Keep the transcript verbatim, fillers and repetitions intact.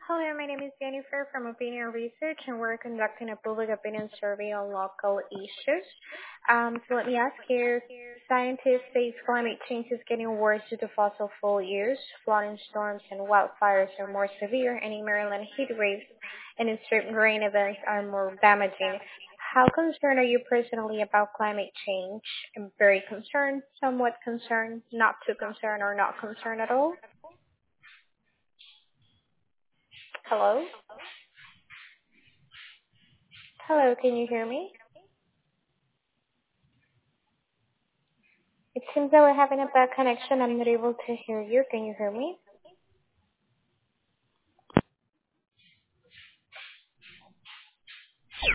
Hello, my name is Jennifer from Opinion Research, and we're conducting a public opinion survey on local issues. Um, so let me ask you, scientists say climate change is getting worse due to fossil fuel use, flooding, storms, and wildfires are more severe, and in Maryland, heat waves and extreme rain events are more damaging. How concerned are you personally about climate change? I'm very concerned, somewhat concerned, not too concerned, or not concerned at all. Hello? Hello, can you hear me? It seems that we're having a bad connection. I'm not able to hear you. Can you hear me?